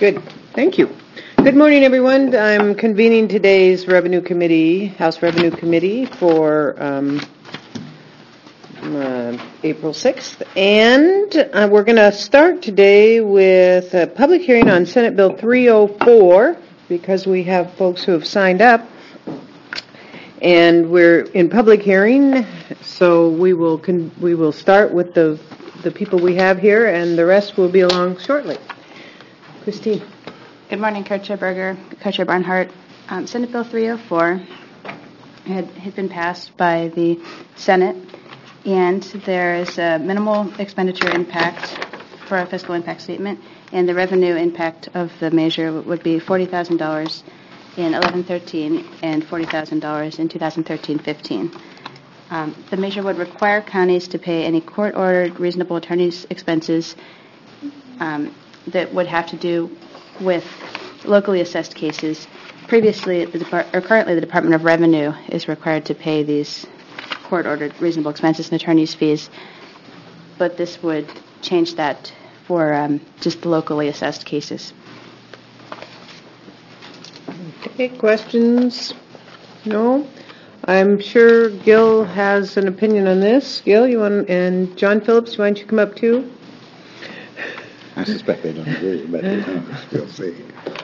Good. Thank you. Good morning, everyone. I'm convening today's Revenue Committee, House Revenue Committee for April 6th. And we're going to start today with a public hearing on Senate Bill 304 because we have folks who have signed up. And we're in public hearing, so we will start with the people we have here, and the rest will be along shortly. Christine. Good morning, Co-Chair Berger, Co-Chair Barnhart. Senate Bill 304 had been passed by the Senate, and there is a minimal expenditure impact for a fiscal impact statement, and the revenue impact of the measure would be $40,000 in 11-13 and $40,000 in 2013-15. The measure would require counties to pay any court-ordered reasonable attorney's expenses that would have to do with locally assessed cases. Currently, the Department of Revenue is required to pay these court-ordered reasonable expenses and attorney's fees, but this would change that for just the locally assessed cases. Okay, questions? No? I'm sure Gil has an opinion on this. Gil, and John Phillips, why don't you come up too? I suspect they don't agree, but we'll see.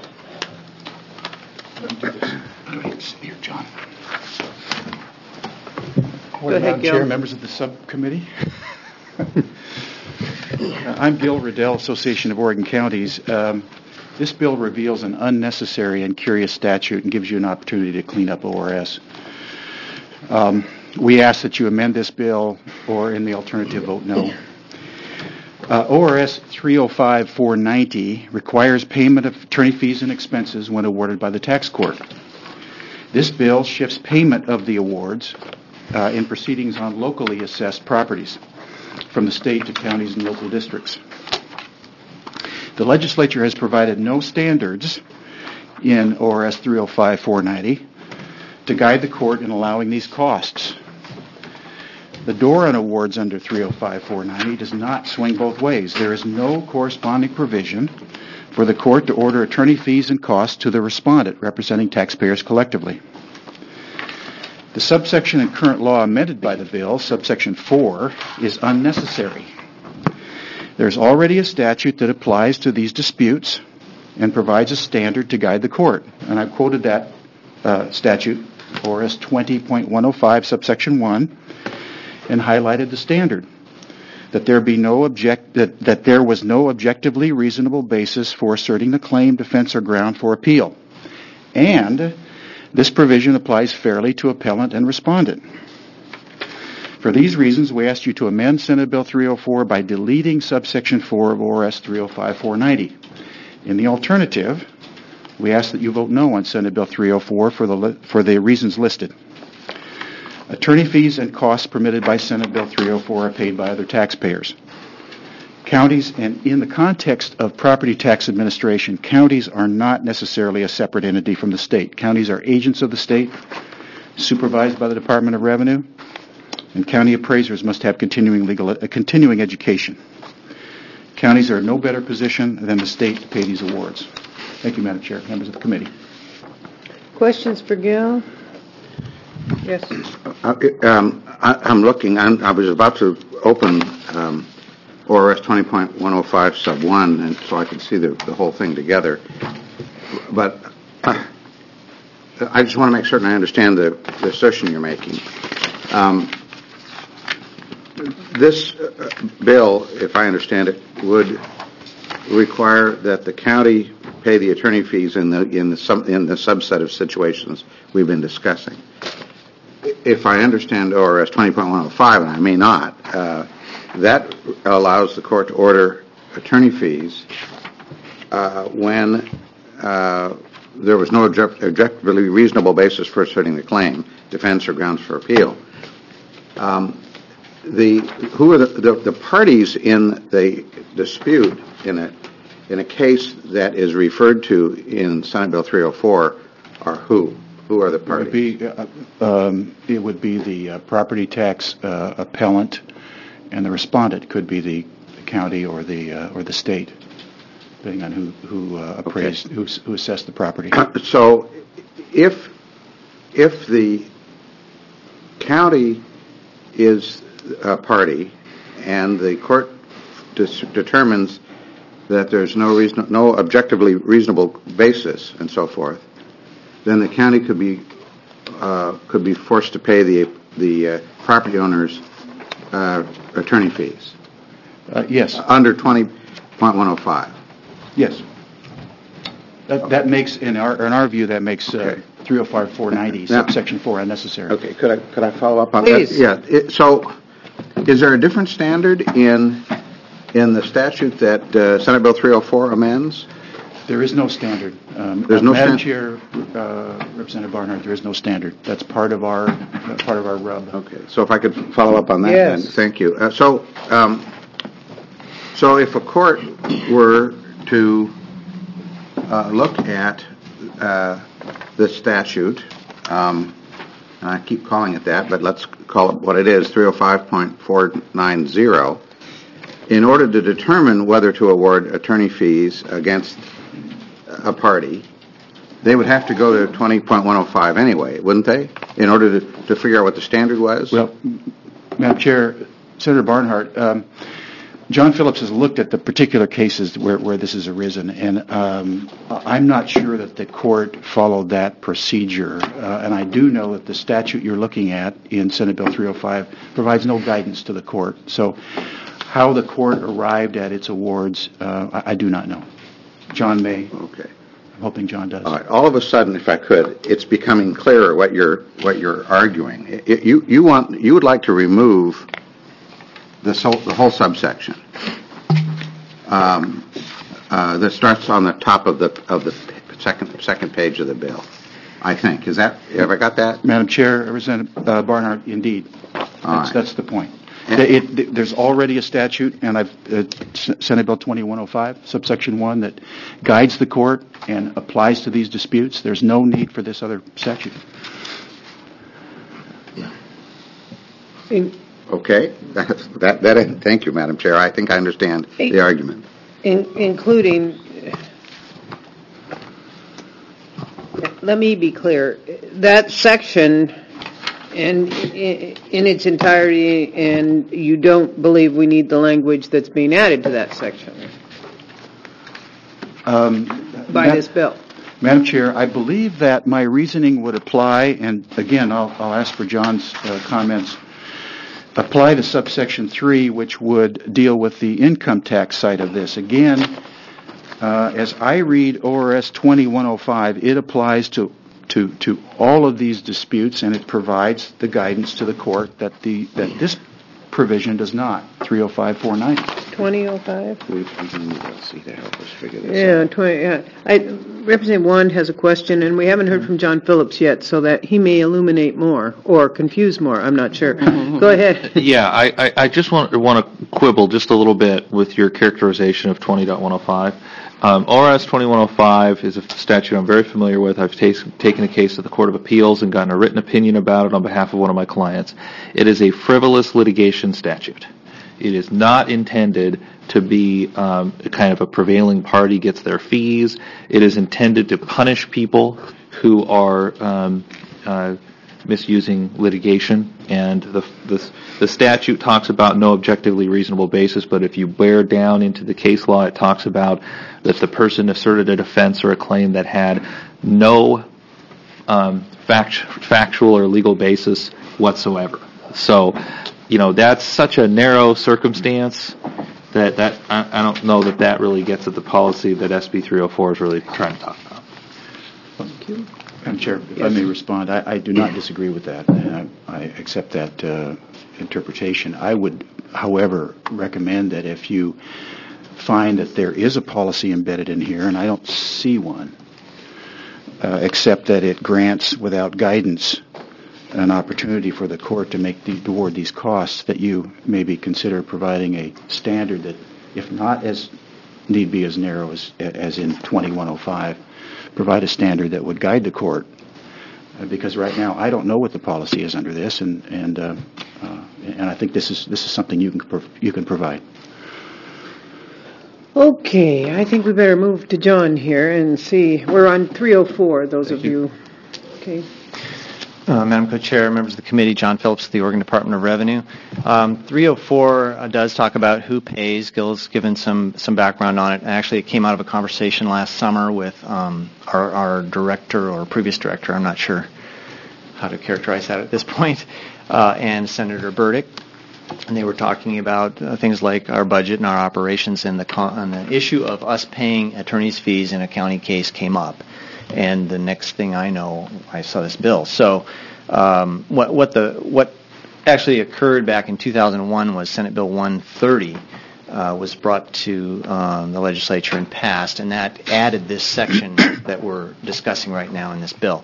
Go ahead, sit here, John. Go ahead, Gil. Chair, members of the subcommittee. I'm Gil Riddell, Association of Oregon Counties. This bill reveals an unnecessary and curious statute and gives you an opportunity to clean up ORS. We ask that you amend this bill, or in the alternative, vote no. ORS 305-490 requires payment of attorney fees and expenses when awarded by the tax court. This bill shifts payment of the awards in proceedings on locally assessed properties from the state to counties and local districts. The legislature has provided no standards in ORS 305-490 to guide the court in allowing these costs. The door on awards under 305-490 does not swing both ways. There is no corresponding provision for the court to order attorney fees and costs to the respondent representing taxpayers collectively. The subsection in current law amended by the bill, subsection 4, is unnecessary. There's already a statute that applies to these disputes and provides a standard to guide the court. And I've quoted that statute, ORS 20.105, subsection 1, and highlighted the standard, that there was no objectively reasonable basis for asserting the claim, defense, or ground for appeal. And this provision applies fairly to appellant and respondent. For these reasons, we ask you to amend Senate Bill 304 by deleting subsection 4 of ORS 305-490. In the alternative, we ask that you vote no on Senate Bill 304 for the reasons listed. Attorney fees and costs permitted by Senate Bill 304 are paid by other taxpayers. Counties, and in the context of property tax administration, counties are not necessarily a separate entity from the state. Counties are agents of the state, supervised by the Department of Revenue, and county appraisers must have continuing education. Counties are in no better position than the state to pay these awards. Thank you, Madam Chair, members of the committee. Questions for Gil? Yes. I'm looking. I was about to open ORS 20.105 sub 1, and so I could see the whole thing together. But I just want to make certain I understand the assertion you're making. This bill, if I understand it, would require that the county pay the attorney fees in the subset of situations we've been discussing. If I understand ORS 20.105, and I may not, that allows the court to order attorney fees when there was no objectively reasonable basis for asserting the claim, defense, or grounds for appeal. Who are the parties in the dispute in a case that is referred to in Senate Bill 304 are who? Who are the parties? It would be the property tax appellant, and the respondent could be the county or the state. depending on who appraised, who assessed the property. So if the county is a party and the court determines that there's no objectively reasonable basis and so forth, then the county could be forced to pay the property owners attorney fees. Yes. Under 20.105. Yes. That makes, in our view, that makes 305-490 subsection 4 unnecessary. Okay. Could I follow up on Please. that? Yeah. So, is there a different standard in the statute that Senate Bill 304 amends? There is no standard. There's no Madam standard? Chair, Representative Barnhart, there is no standard. That's part of our rub. Okay. So if I could follow up on that, Yes. then thank you. So if a court were to look at the statute, and I keep calling it that, but let's call it what it is, 305.490, in order to determine whether to award attorney fees against a party, they would have to go to 20.105 anyway, wouldn't they? In order to figure out what the standard was? Well, Madam Chair, Senator Barnhart, John Phillips has looked at the particular cases where this has arisen, and I'm not sure that the court followed that procedure. And I do know that the statute you're looking at in Senate Bill 305 provides no guidance to the court. So how the court arrived at its awards, I do not know. John may. Okay. I'm hoping John does. All right. All of a sudden, if I could, it's becoming clearer what you're arguing. You would like to remove the whole subsection that starts on the top of the second page of the bill. I think have I got that? Madam Chair, Representative Barnhart, indeed. That's the point. And There's already a statute, and Senate Bill 2105, subsection 1, that guides the court and applies to these disputes. There's no need for this other statute. Okay. Thank you, Madam Chair. I think I understand the argument. Including, let me be clear, that section in its entirety, and you don't believe we need the language that's being added to that section by this bill? Madam Chair, I believe that my reasoning would apply, and again, I'll ask for John's comments, apply to subsection 3, which would deal with the income tax side of this. Again, as I read ORS 2105, it applies to all of these disputes, and it provides the guidance to the court that this provision does not. 305-490. 2005? Let's see to help us figure this out. Representative Wand has a question, and we haven't heard from John Phillips yet, so that he may illuminate more or confuse more. I'm not sure. Go ahead. Yeah, I just want to quibble just a little bit with your characterization of 20.105. ORS 2105 is a statute I'm very familiar with. I've taken a case to the Court of Appeals and gotten a written opinion about it on behalf of one of my clients. It is a frivolous litigation statute. It is not intended to be kind of a prevailing party gets their fees. It is intended to punish people who are misusing litigation. And the statute talks about no objectively reasonable basis, but if you bear down into the case law, it talks about that the person asserted a defense or a claim that had no factual or legal basis whatsoever. So, that's such a narrow circumstance that I don't know that really gets at the policy that SB 304 is really trying to talk about. Thank you. Madam Chair, if I may respond, I do not disagree with that, and I accept that interpretation. I would, however, recommend that if you find that there is a policy embedded in here, and I don't see one, except that it grants without guidance an opportunity for the court to award these costs, that you maybe consider providing a standard that, if not as need be as narrow as in 2105, provide a standard that would guide the court, because right now I don't know what the policy is under this, and I think this is something you can provide. Okay, I think we better move to John here and see. We're on 304, those of you. Okay. Madam Co-Chair, members of the committee, John Phillips, the Oregon Department of Revenue. 304 does talk about who pays. Gil's given some background on it. Actually, it came out of a conversation last summer with our director or previous director, I'm not sure how to characterize that at this point, and Senator Burdick. And they were talking about things like our budget and our operations, and the issue of us paying attorney's fees in a county case came up. And the next thing I know, I saw this bill. So what actually occurred back in 2001 was Senate Bill 130 was brought to the legislature and passed, and that added this section that we're discussing right now in this bill.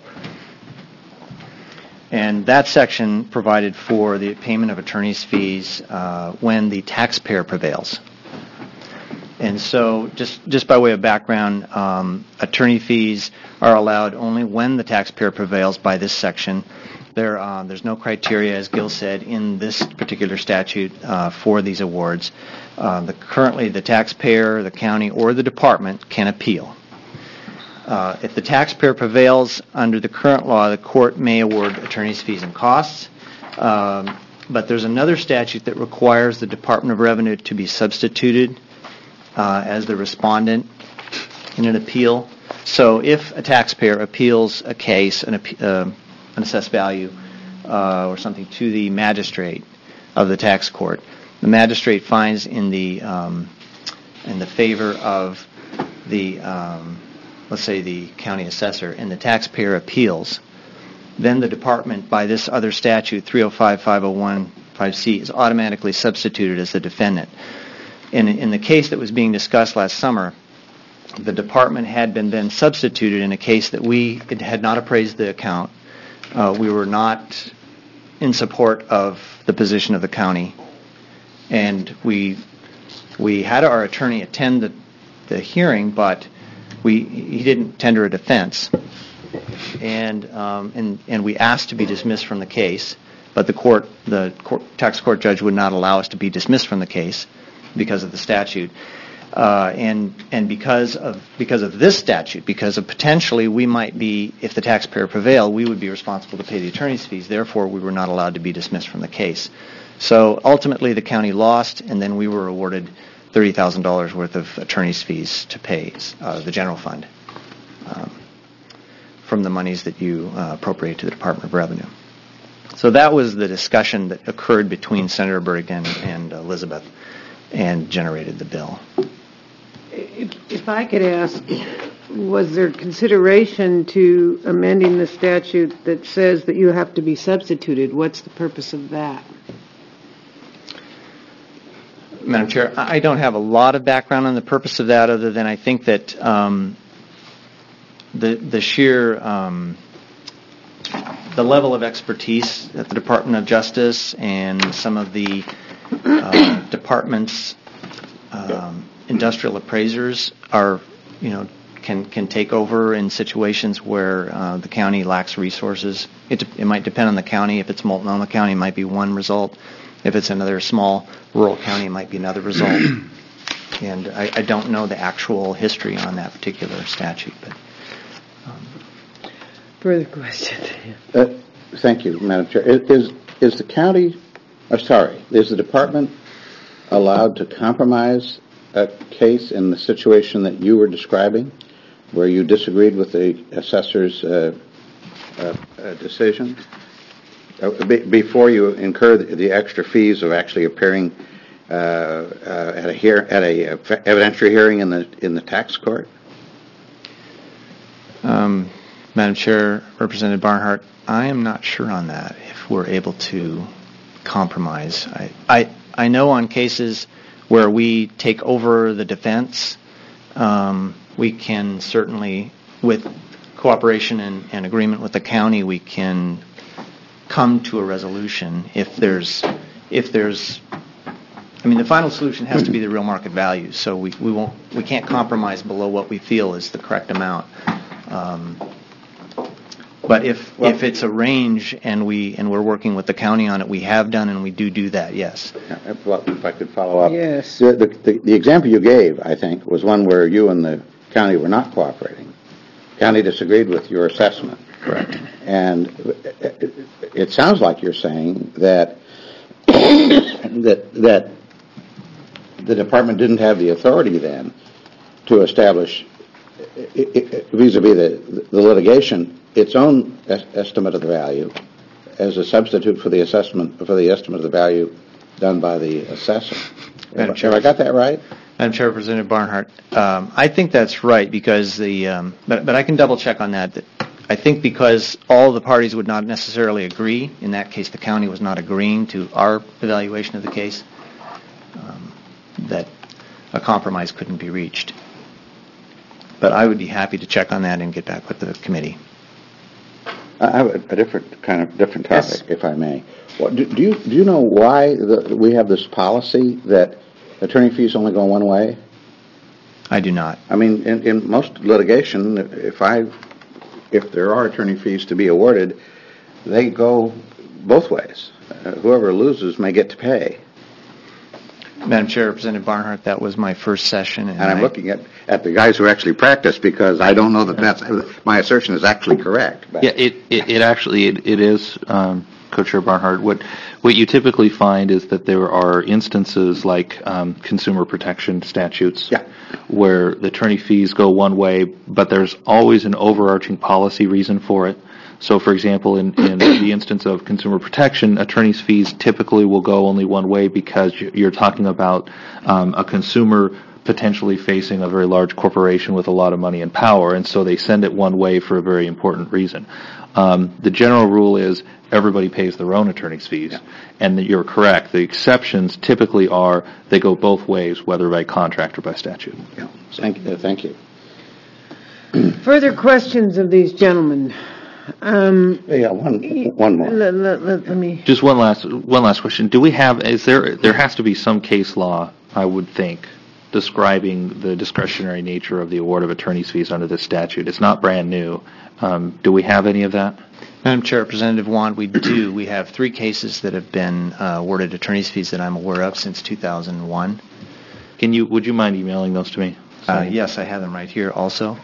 And that section provided for the payment of attorney's fees when the taxpayer prevails. And so, just by way of background, attorney fees are allowed only when the taxpayer prevails by this section. There's no criteria, as Gil said, in this particular statute for these awards. Currently, the taxpayer, the county, or the department can appeal. If the taxpayer prevails under the current law, the court may award attorney's fees and costs. But there's another statute that requires the Department of Revenue to be substituted as the respondent in an appeal. So if a taxpayer appeals a case, an assessed value or something to the magistrate of the tax court, the magistrate finds in the favor of the let's say the county assessor, and the taxpayer appeals, then the department, by this other statute, 305, 501, 5C, is automatically substituted as the defendant. In the case that was being discussed last summer, the department had been then substituted in a case that it had not appraised the account. We were not in support of the position of the county, and we had our attorney attend the hearing, but he didn't tender a defense, and we asked to be dismissed from the case, but the tax court judge would not allow us to be dismissed from the case because of the statute, and because of this statute, because of potentially we might be, if the taxpayer prevailed, we would be responsible to pay the attorney's fees. Therefore, we were not allowed to be dismissed from the case. So ultimately, the county lost, and then we were awarded $30,000 worth of attorney's fees to pay the general fund from the monies that you appropriate to the Department of Revenue. So that was the discussion that occurred between Senator Burdick and Elizabeth and generated the bill. If I could ask, was there consideration to amending the statute that says that you have to be substituted? What's the purpose of that? Madam Chair, I don't have a lot of background on the purpose of that, other than I think that the sheer the level of expertise at the Department of Justice and some of the department's industrial appraisers are, can take over in situations where the county lacks resources. It might depend on the county. If it's Multnomah County, it might be one result. If it's another small rural county, it might be another result. And I don't know the actual history on that particular statute. But further question. Thank you, Madam Chair. Is the county, is the department allowed to compromise a case in the situation that you were describing, where you disagreed with the assessor's decision? Before you incur the extra fees of actually appearing at a evidentiary hearing in the tax court? Madam Chair, Representative Barnhart, I am not sure on that, if we're able to compromise. I know on cases where we take over the defense, we can certainly, with cooperation and agreement with the county, we can come to a resolution if there's the final solution has to be the real market value, so we can't compromise below what we feel is the correct amount. But if it's a range and we're working with the county on it, we have done and we do that. Yes. Well, if I could follow up. Yes. The example you gave, I think, was one where you and the county were not cooperating. County disagreed with your assessment. Correct. And it sounds like you're saying that that the department didn't have the authority then to establish, vis-a-vis the litigation, its own estimate of the value as a substitute for the estimate of the value done by the assessor. Have I got that right? Madam Chair, Representative Barnhart, I think that's right because but I can double check on that. I think because all the parties would not necessarily agree, in that case the county was not agreeing to our evaluation of the case, that a compromise couldn't be reached. But I would be happy to check on that and get back with the committee. I have a different topic, yes. If I may. Well, do you know why we have this policy that attorney fees only go one way? I do not. I mean, in most litigation, if there are attorney fees to be awarded, they go both ways. Whoever loses may get to pay. Madam Chair, Representative Barnhart, that was my first session. And I'm looking at the guys who actually practice because I don't know that my assertion is actually correct. But. Yeah, it actually is, Co-Chair Barnhart. What you typically find is that there are instances like consumer protection statutes where the attorney fees go one way, but there's always an overarching policy reason for it. So, for example, in the instance of consumer protection, attorney's fees typically will go only one way because you're talking about a consumer potentially facing a very large corporation with a lot of money and power, and so they send it one way for a very important reason. The general rule is everybody pays their own attorney's fees, and you're correct. The exceptions typically are they go both ways, whether by contract or by statute. Yeah. Thank you. Further questions of these gentlemen? One more. Let me. Just one last question. Do we have? There has to be some case law, I would think, describing the discretionary nature of the award of attorney's fees under this statute. It's not brand new. Do we have any of that? Madam Chair, Representative Wand, we do. We have 3 cases that have been awarded attorney's fees that I'm aware of since 2001. Would you mind emailing those to me? Yes, I have them right here also.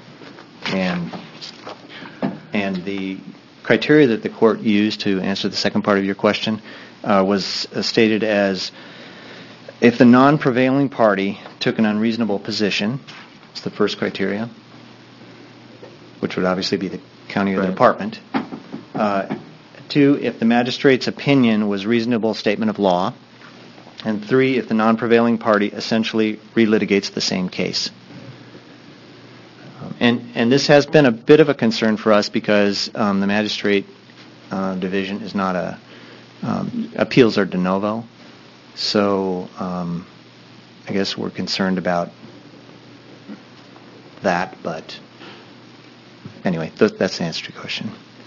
And the criteria that the court used to answer the second part of your question was stated as if the non-prevailing party took an unreasonable position, it's the first criteria, which would obviously be the county or the department. 2, if the magistrate's opinion was reasonable statement of law. And 3, if the non-prevailing party essentially relitigates the same case. And this has been a bit of a concern for us because the magistrate division is not appeals are de novo. So I guess we're concerned about that. But anyway, that's the answer to your question.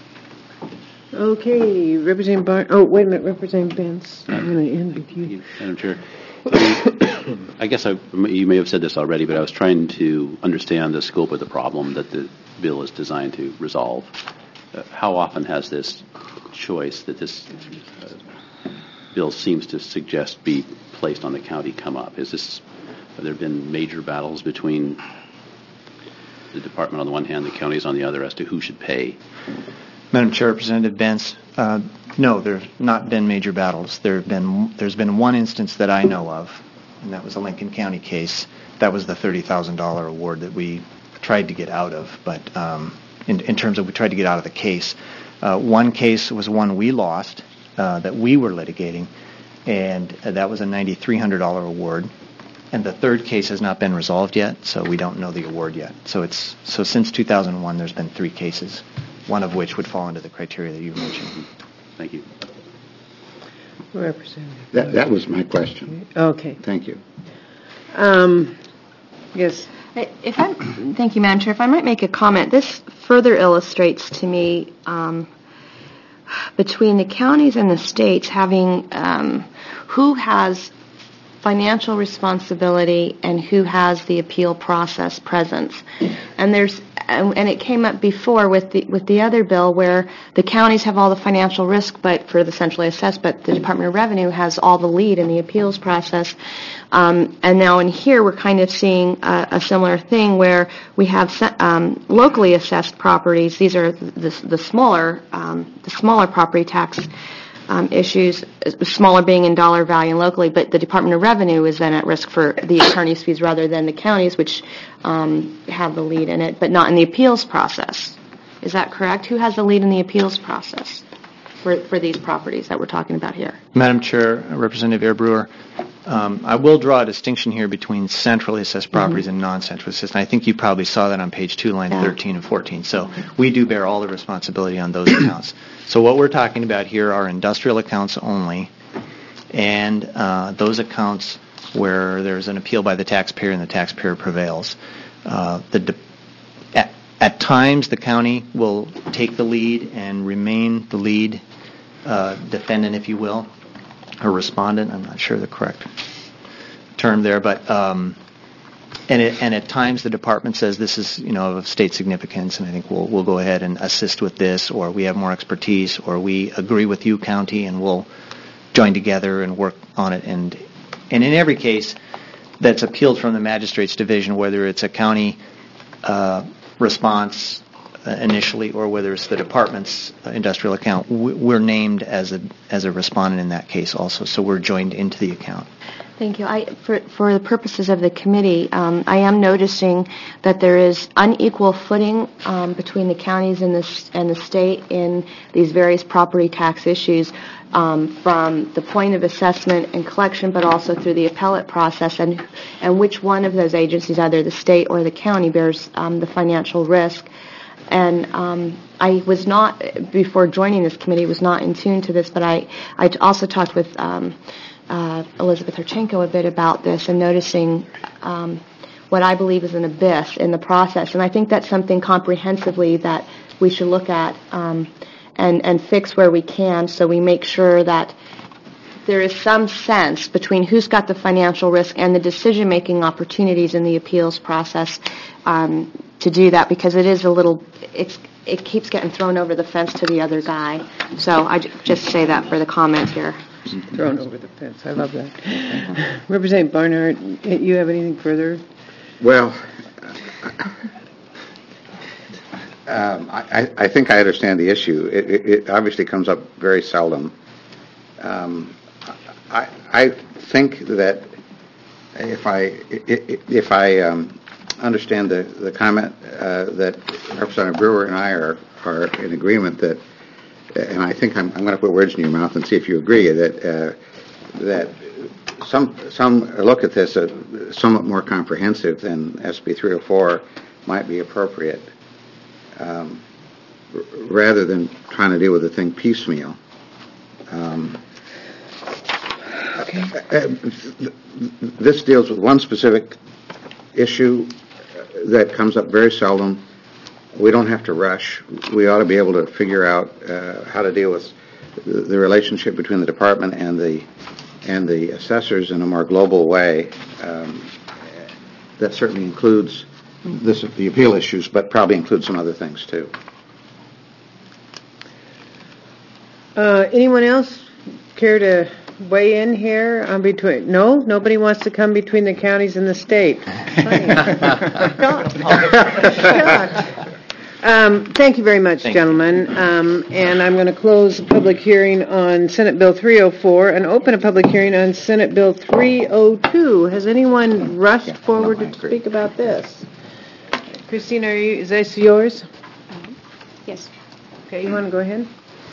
Okay, Representative Barn. Oh, wait a minute, Representative Benz. I'm going to end with you. Madam Chair, I guess you may have said this already, but I was trying to understand the scope of the problem that the bill is designed to resolve. How often has this choice that this bill seems to suggest be placed on the county come up? Have there been major battles between the department on the one hand, the counties on the other, as to who should pay? Madam Chair, Representative Benz, no, there have not been major battles. There's been one instance that I know of, and that was a Lincoln County case. That was the $30,000 award that we tried to get out of, but in terms of we tried to get out of the case. One case was one we lost that we were litigating, and that was a $9,300 award. And the third case has not been resolved yet, so we don't know the award yet. So since 2001, there's been 3 cases, one of which would fall into the criteria that you mentioned. Thank you. Representative. That was my question. Okay. Thank you. Yes. Thank you, Madam Chair. If I might make a comment, this further illustrates to me between the counties and the states having who has financial responsibility and who has the appeal process presence. And there's and it came up before with the other bill where the counties have all the financial risk, but for the centrally assessed, but the Department of Revenue has all the lead in the appeals process. And now in here, we're kind of seeing a similar thing where we have locally assessed properties. These are the smaller property tax issues, smaller being in dollar value and locally, but the Department of Revenue is then at risk for the attorney's fees rather than the counties, which have the lead in it, but not in the appeals process. Is that correct? Who has the lead in the appeals process for these properties that we're talking about here? Madam Chair, Representative Air Brewer, I will draw a distinction here between centrally assessed properties and non-centrally assessed. And I think you probably saw that on page 2, line 13 and 14. So we do bear all the responsibility on those accounts. So what we're talking about here are industrial accounts only, and those accounts where there's an appeal by the taxpayer and the taxpayer prevails. At times, the county will take the lead and remain the lead defendant, if you will, or respondent. I'm not sure the correct term there, but and at times the department says this is of state significance, and I think we'll go ahead and assist with this, or we have more expertise, or we agree with you, county, and we'll join together and work on it. And in every case that's appealed from the magistrate's division, whether it's a county response initially or whether it's the department's industrial account, we're named as a respondent in that case also, so we're joined into the account. Thank you. For the purposes of the committee, I am noticing that there is unequal footing between the counties and the state in these various property tax issues from the point of assessment and collection, but also through the appellate process, and which one of those agencies, either the state or the county, bears the financial risk. And I was not, before joining this committee, was not in tune to this, but I also talked with Elizabeth Harchenko a bit about this and noticing what I believe is an abyss in the process. And I think that's something comprehensively that we should look at and fix where we can, so we make sure that there is some sense between who's got the financial risk and the decision-making opportunities in the appeals process to do that, because it is it keeps getting thrown over the fence to the other guy. So I just say that for the comment here. Thrown over the fence. I love that. Representative Barnhart, you have anything further? Well, I think I understand the issue. It obviously comes up very seldom. I think that if I understand the comment that Representative Brewer and I are in agreement that, and I think I'm going to put words in your mouth and see if you agree, that some look at this somewhat more comprehensive than SB 304 might be appropriate, rather than trying to deal with the thing piecemeal. This deals with one specific issue that comes up very seldom. We don't have to rush. We ought to be able to figure out how to deal with the relationship between the department and the assessors in a more global way. That certainly includes the appeal issues, but probably includes some other things too. Anyone else care to weigh in here on between? No, nobody wants to come between the counties and the state. Thank you very much, gentlemen. And I'm going to close the public hearing on Senate Bill 304 and open a public hearing on Senate Bill 302. Has anyone rushed forward to speak about this? Christina, is this yours? Yes. Okay, you want to go ahead?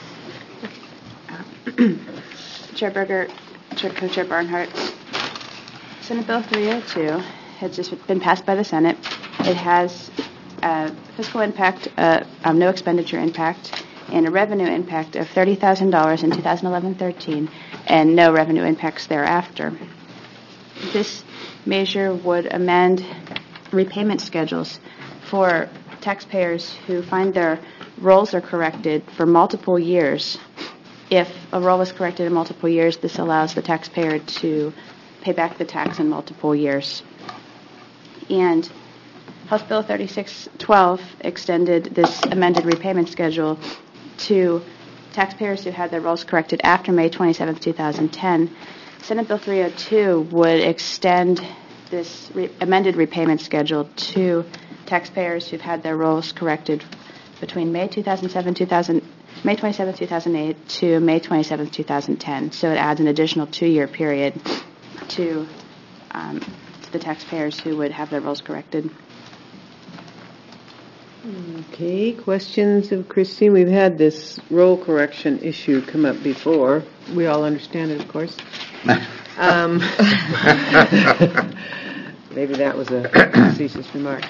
Chair Berger, Co-Chair Barnhart. Senate Bill 302 has just been passed by the Senate. It has a fiscal impact, no expenditure impact, and a revenue impact of $30,000 in 2011-13, and no revenue impacts thereafter. This measure would amend repayment schedules for taxpayers who find their rolls are corrected for multiple years. If a roll is corrected in multiple years, this allows the taxpayer to pay back the tax in multiple years. And House Bill 3612 extended this amended repayment schedule to taxpayers who had their rolls corrected after May 27, 2010. Senate Bill 302 would extend this amended repayment schedule to taxpayers who've had their rolls corrected between May 27, 2008 to May 27, 2010. So it adds an additional 2-year period to the taxpayers who would have their rolls corrected. Okay, questions of Christine? We've had this roll correction issue come up before. We all understand it, of course. Maybe that was a facetious remark.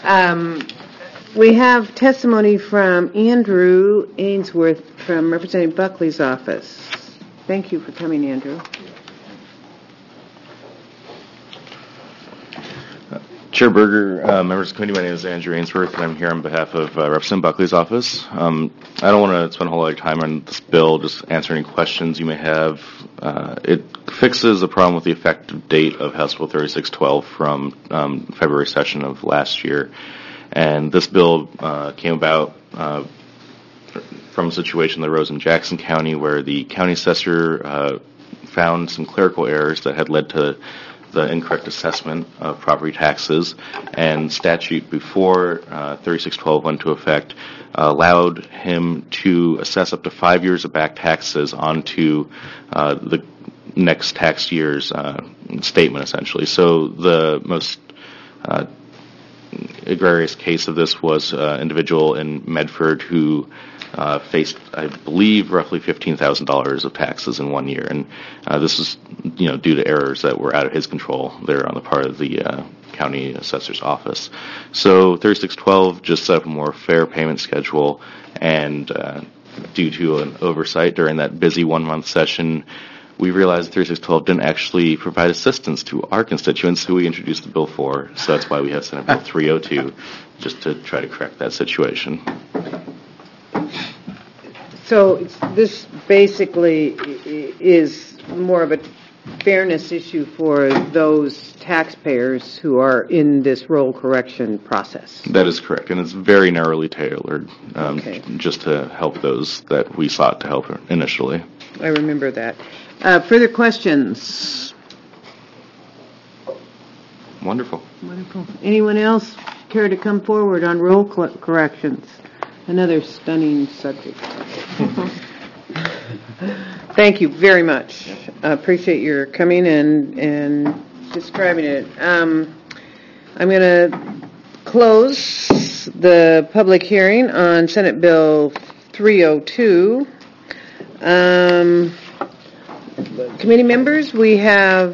We have testimony from Andrew Ainsworth from Representative Buckley's office. Thank you for coming, Andrew. Chair Berger, members of the committee, my name is Andrew Ainsworth, and I'm here on behalf of Representative Buckley's office. I don't want to spend a whole lot of time on this bill, just answer any questions you may have. It fixes the problem with the effective date of House Bill 3612 from February session of last year. And this bill came about from a situation that arose in Jackson County where the county assessor found some clerical errors that had led to the incorrect assessment of property taxes, and statute before 3612 went into effect allowed him to assess up to 5 years of back taxes onto the next tax year's statement, essentially. So the most egregious case of this was an individual in Medford who faced, I believe, roughly $15,000 of taxes in 1 year, and this is, due to errors that were out of his control there on the part of the county assessor's office. So 3612 just set up a more fair payment schedule, and due to an oversight during that busy 1-month session, we realized 3612 didn't actually provide assistance to our constituents who we introduced the bill for. So that's why we have Senate Bill 302, just to try to correct that situation. So this basically is more of a fairness issue for those taxpayers who are in this roll correction process. That is correct, and it's very narrowly tailored Okay. just to help those that we sought to help initially. I remember that. Further questions? Wonderful. Wonderful. Anyone else care to come forward on roll corrections? Another stunning subject. Thank you very much. I appreciate your coming and describing it. I'm going to close the public hearing on Senate Bill 302. Committee members, we have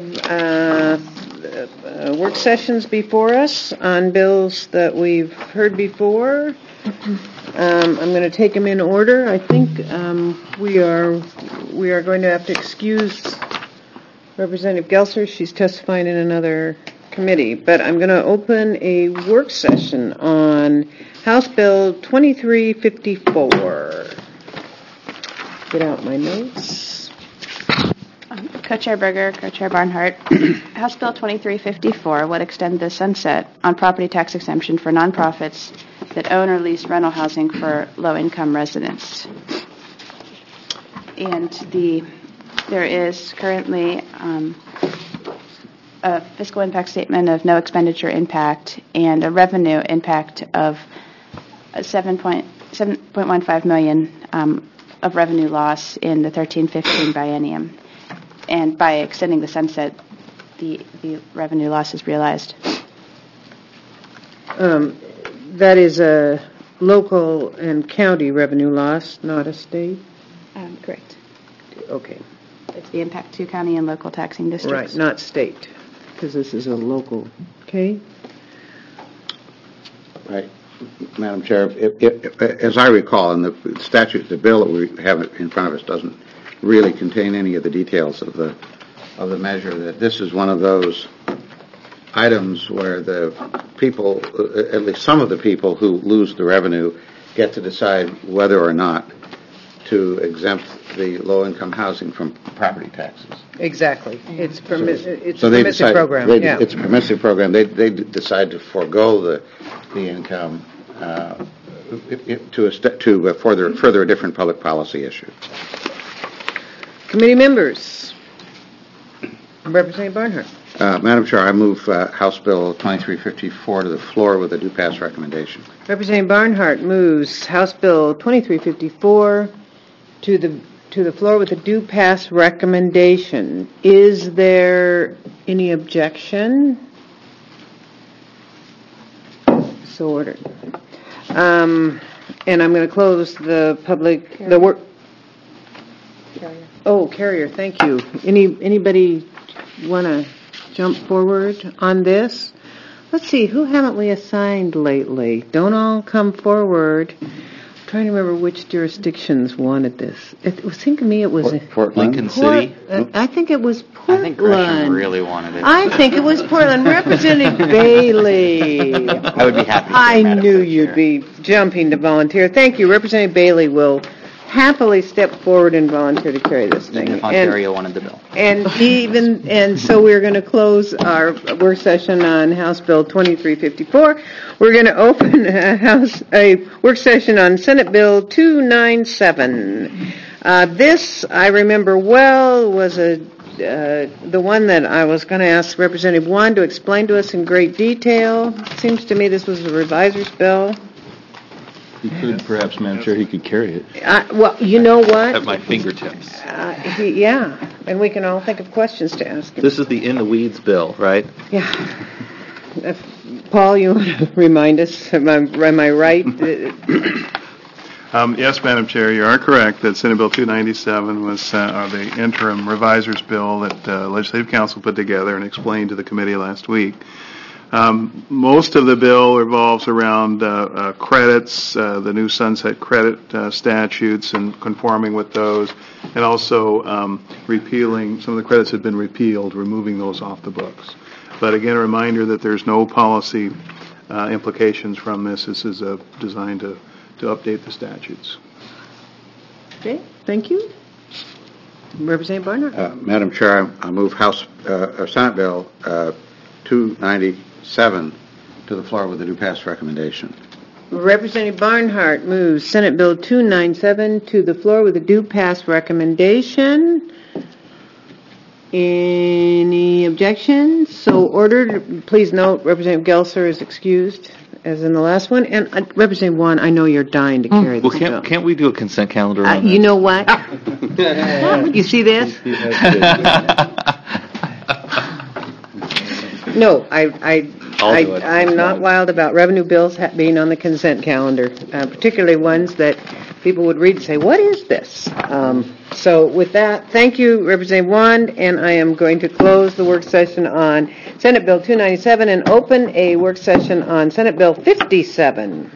work sessions before us on bills that we've heard before. I'm going to take them in order. I think we are going to have to excuse Representative Gelser. She's testifying in another committee. But I'm going to open a work session on House Bill 2354. Get out my notes. Co-Chair Berger, Co-Chair Barnhart. House Bill 2354 would extend the sunset on property tax exemption for nonprofits that own or lease rental housing for low-income residents. And there is currently a fiscal impact statement of no expenditure impact and a revenue impact of $7.15 million of revenue loss in the 13-15 biennium. And by extending the sunset, the revenue loss is realized. That is a local and county revenue loss, not a state? Correct. Okay. It's the impact to county and local taxing districts. Right, not state, because this is a local. Okay? Right. Madam Chair, as I recall, in the statute, the bill that we have in front of us doesn't really contain any of the details of the measure. That this is one of those items where the people, at least some of the people who lose the revenue, get to decide whether or not to exempt the low-income housing from property taxes. Exactly. It's So they permissive decide, program. It's a permissive program. They decide to forego the income to further a different public policy issue. Committee members. Representative Barnhart. Madam Chair, I move House Bill 2354 to the floor with a due pass recommendation. Representative Barnhart moves House Bill 2354 to the floor with a due pass recommendation. Is there any objection? So ordered. And I'm going to close the public, the work. Carrier. Oh, Carrier, thank you. Anybody want to jump forward on this? Let's see, who haven't we assigned lately? Don't all come forward. I'm trying to remember which jurisdictions wanted this. It was seemed to me it was Portland. Lincoln City. I think it was Portland. I think Gresham really wanted it. I think it was Portland. Representative Bailey. I would be happy to. I Madam knew Vice you'd Chair. be jumping to volunteer. Thank you. Representative Bailey will happily step forward and volunteer to carry this thing. Even if Ontario wanted the bill. And so we're going to close our work session on House Bill 2354. We're going to open a work session on Senate Bill 297. This, I remember well, was the one that I was going to ask Representative Wan to explain to us in great detail. Seems to me this was the reviser's bill. He could, perhaps, Madam Chair, he could carry it Well, you know what? at my fingertips. Yeah, and we can all think of questions to ask him. This is the in the weeds bill, right? Yeah. Paul, you want to remind us? Am I right? Yes, Madam Chair, you are correct that Senate Bill 297 was the interim reviser's bill that Legislative Council put together and explained to the committee last week. Most of the bill revolves around credits, the new sunset credit statutes and conforming with those, and also repealing, some of the credits had been repealed, removing those off the books. But again, a reminder that there's no policy implications from this. This is designed to update the statutes. Okay, thank you. Representative Barnhart. Madam Chair, I move Senate Bill 297 to the floor with a due pass recommendation. Representative Barnhart moves Senate Bill 297 to the floor with a due pass recommendation. Any objections? So ordered. Please note Representative Gelser is excused, as in the last one. And Representative Wan, I know you're dying to carry this bill. Can't we do a consent calendar on this? You know what? You see this? No, I'm not wild about revenue bills being on the consent calendar, particularly ones that people would read and say, what is this? So with that, thank you, Representative Wand, and I am going to close the work session on Senate Bill 297 and open a work session on Senate Bill 57.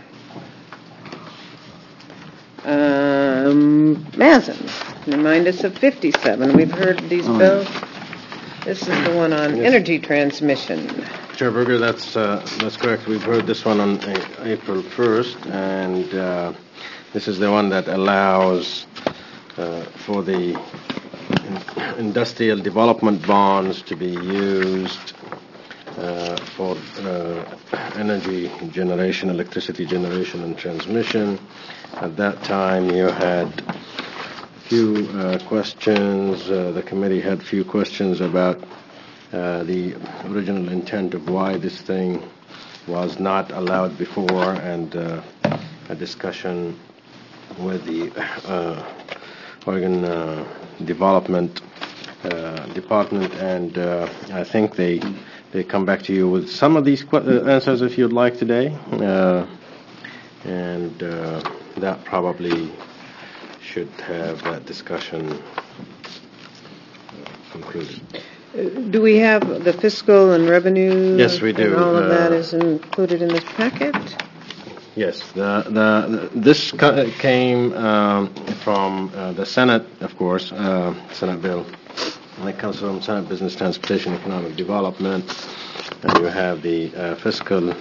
Mazin, remind us of 57. We've heard these bills. This is the one on energy transmission. Chair Berger, that's correct. We've heard this one on April 1st, and this is the one that allows for the industrial development bonds to be used for energy generation, electricity generation and transmission. At that time, you had few questions. The committee had few questions about the original intent of why this thing was not allowed before, and a discussion with the Oregon Development Department, and I think they come back to you with some of these answers if you'd like today, and that probably should have that discussion concluded. Do we have the fiscal and revenue? Yes, we do. And all of that is included in this packet? Yes, this came from the Senate, of course, Senate bill. And it comes from Senate Business, Transportation, Economic Development, and you have the fiscal,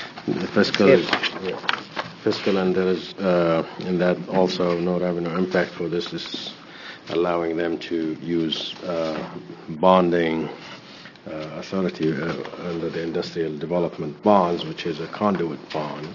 and there is in that also no revenue impact for this. Is allowing them to use bonding authority under the industrial development bonds, which is a conduit bond.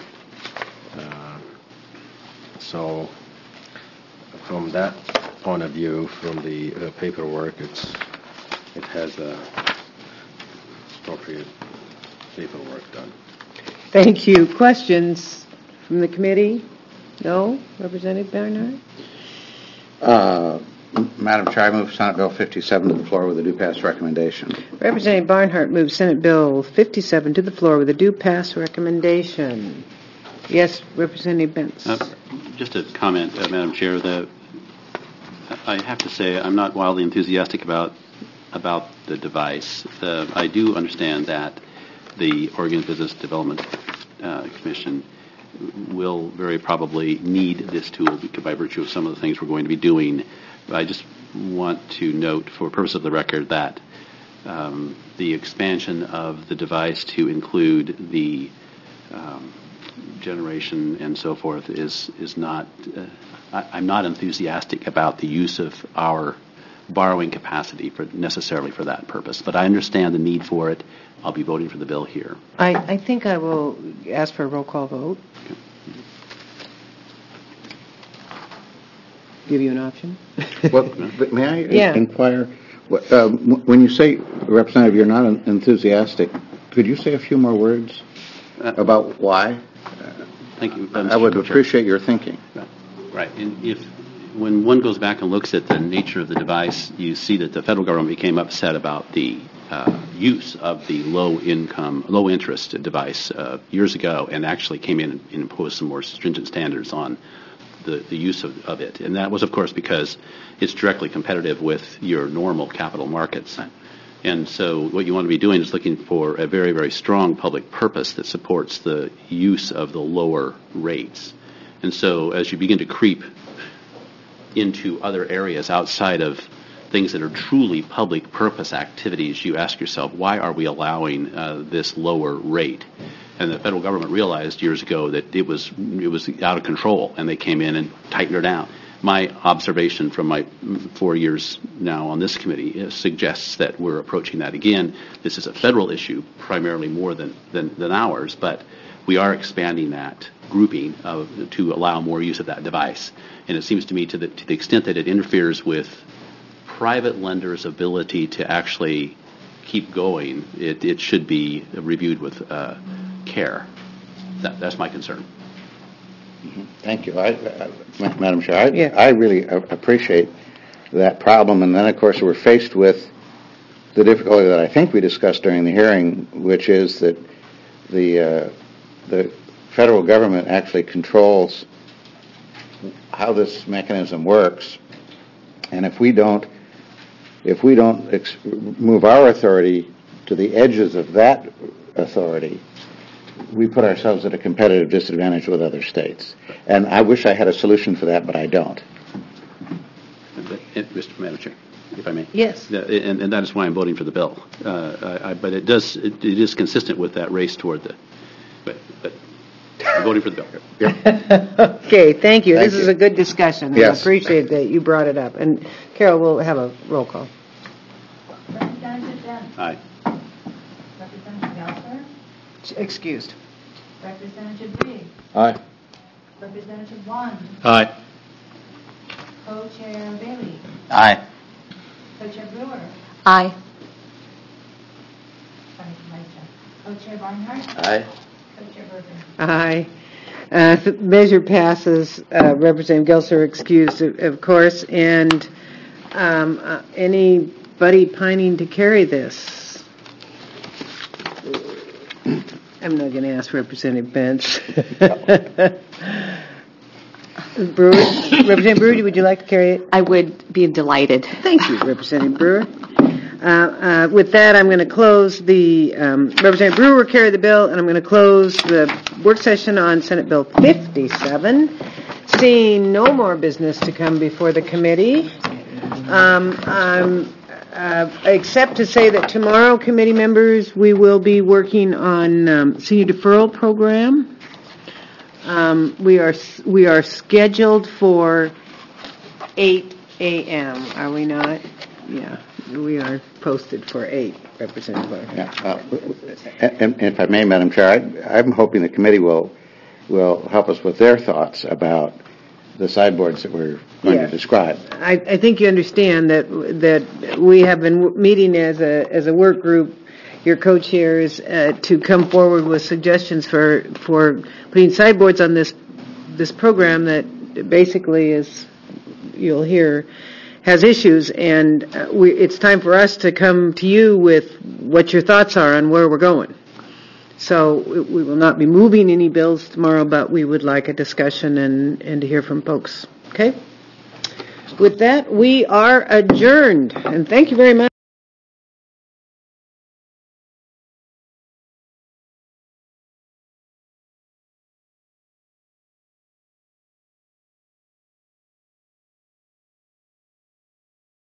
So from that point of view, from the paperwork, it has appropriate paperwork done. Thank you. Questions from the committee? No? Representative Barnhart? Madam Chair, I move Senate Bill 57 to the floor with a due pass recommendation. Representative Barnhart moves Senate Bill 57 to the floor with a due pass recommendation. Yes, Representative Bentz. Just a comment, Madam Chair, that I have to say I'm not wildly enthusiastic about the device. I do understand that the Oregon Business Development Commission will very probably need this tool by virtue of some of the things we're going to be doing. I just want to note, for purpose of the record, that the expansion of the device to include the generation and so forth is not. I'm not enthusiastic about the use of our borrowing capacity necessarily for that purpose. But I understand the need for it. I'll be voting for the bill here. I think I will ask for a roll call vote. Okay. Give you an option. Well, may I Yeah. inquire? When you say, Representative, you're not enthusiastic, could you say a few more words about why? Thank you. I would appreciate your thinking. Right. And when one goes back and looks at the nature of the device, you see that the federal government became upset about the use of the low interest device years ago, and actually came in and imposed some more stringent standards on the use of it. And that was, of course, because it's directly competitive with your normal capital markets. And so what you want to be doing is looking for a very, very strong public purpose that supports the use of the lower rates. And so as you begin to creep into other areas outside of things that are truly public purpose activities, you ask yourself, why are we allowing this lower rate? And the federal government realized years ago that it was out of control, and they came in and tightened her down. My observation from my 4 years now on this committee suggests that we're approaching that again. This is a federal issue, primarily more than ours, but we are expanding that grouping to allow more use of that device. And it seems to me to the extent that it interferes with private lenders' ability to actually keep going, it should be reviewed with care. That's my concern. Mm-hmm. Thank you. Madam Chair, I really appreciate that problem. And then, of course, we're faced with the difficulty that I think we discussed during the hearing, which is that the federal government actually controls how this mechanism works. And if we don't move our authority to the edges of that authority, we put ourselves at a competitive disadvantage with other states. And I wish I had a solution for that, but I don't. Mr. Madam Chair, if I may. Yes. And that is why I'm voting for the bill. But it is consistent with that race toward the. But I'm voting for the bill. Yeah. Okay, thank you. This you. is a good discussion. Yes. I appreciate that you brought it up. And Carol, we'll have a roll call. Representative Dent. Aye. Representative Gelser. Excused. Representative Briggs. Aye. Representative Wand. Aye. Co-Chair Bailey. Aye. Co-Chair Brewer. Aye. Co-Chair Barnhart. Aye. Co-Chair Berger. Aye. The measure passes. Representative Gelser excused, of course. And anybody pining to carry this? I'm not going to ask Representative Bentz. Representative Brewer, would you like to carry it? I would be delighted. Thank you, Representative Brewer. With that, I'm going to close the, Representative Brewer will carry the bill, and I'm going to close the work session on Senate Bill 57. Seeing no more business to come before the committee, except to say that tomorrow, committee members, we will be working on senior deferral program. We are scheduled for 8 a.m. Are we not? Yeah. we are posted for 8, Representative Barnhart. Yeah, and if I may, Madam Chair, I'm hoping the committee will help us with their thoughts about the sideboards that we're going to describe. I think you understand that we have been meeting as a work group, your co-chairs, to come forward with suggestions for putting sideboards on this program that basically is, you'll hear, has issues, and it's time for us to come to you with what your thoughts are on where we're going. So we will not be moving any bills tomorrow, but we would like a discussion and to hear from folks. Okay? With that, we are adjourned, and thank you very much.